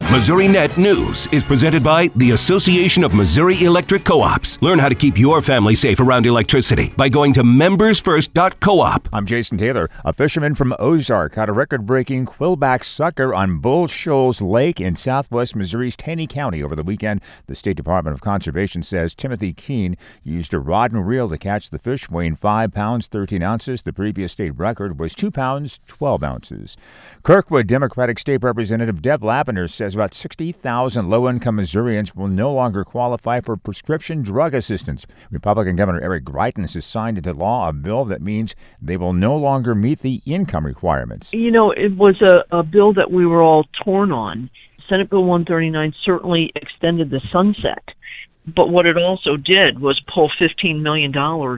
MissouriNet News is presented by the Association of Missouri Electric Co-ops. Learn how to keep your family safe around electricity by going to membersfirst.coop. I'm Jason Taylor. A fisherman from Ozark caught a record-breaking quillback sucker on Bull Shoals Lake in southwest Missouri's Taney County over the weekend. The State Department of Conservation says Timothy Keene used a rod and reel to catch the fish, weighing 5 pounds 13 ounces. The previous state record was 2 pounds 12 ounces. Kirkwood Democratic State Representative Deb Lavender says about 60,000 low-income Missourians will no longer qualify for prescription drug assistance. Republican Governor Eric Greitens has signed into law a bill that means they will no longer meet the income requirements. You know, it was a bill that we were all torn on. Senate Bill 139 certainly extended the sunset, but what it also did was pull $15 million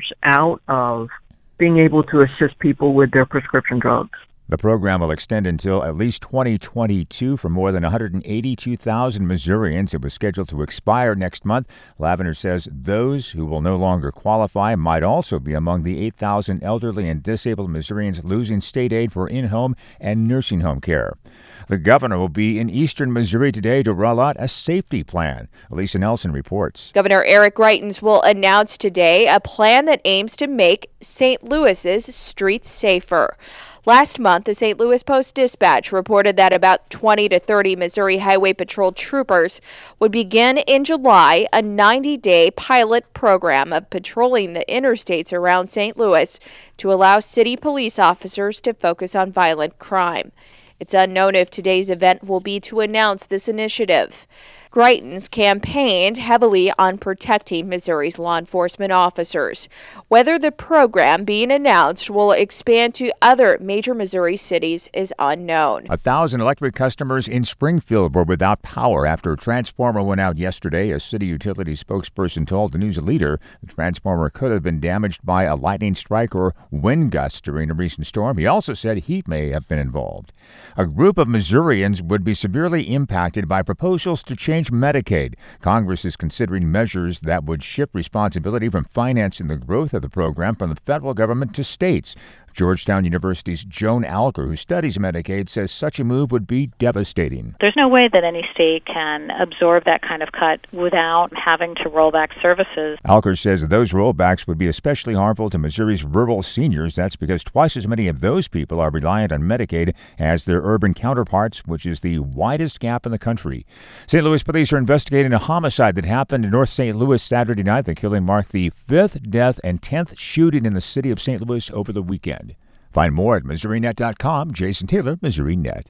out of being able to assist people with their prescription drugs. The program will extend until at least 2022 for more than 182,000 Missourians. It was scheduled to expire next month. Lavender says those who will no longer qualify might also be among the 8,000 elderly and disabled Missourians losing state aid for in-home and nursing home care. The governor will be in eastern Missouri today to roll out a safety plan. Elisa Nelson reports. Governor Eric Greitens will announce today a plan that aims to make St. Louis's streets safer. Last month, the St. Louis Post-Dispatch reported that about 20 to 30 Missouri Highway Patrol troopers would begin in July a 90-day pilot program of patrolling the interstates around St. Louis to allow city police officers to focus on violent crime. It's unknown if today's event will be to announce this initiative. Greitens campaigned heavily on protecting Missouri's law enforcement officers. Whether the program being announced will expand to other major Missouri cities is unknown. 1,000 electric customers in Springfield were without power after a transformer went out yesterday. A city utility spokesperson told the News Leader the transformer could have been damaged by a lightning strike or wind gusts during a recent storm. He also said heat may have been involved. A group of Missourians would be severely impacted by proposals to change Medicaid. Congress is considering measures that would shift responsibility from financing the growth of the program from the federal government to states. Georgetown University's Joan Alker, who studies Medicaid, says such a move would be devastating. There's no way that any state can absorb that kind of cut without having to roll back services. Alker says those rollbacks would be especially harmful to Missouri's rural seniors. That's because twice as many of those people are reliant on Medicaid as their urban counterparts, which is the widest gap in the country. St. Louis police are investigating a homicide that happened in North St. Louis Saturday night. The killing marked the 5th death and 10th shooting in the city of St. Louis over the weekend. Find more at MissouriNet.com. Jason Taylor, MissouriNet.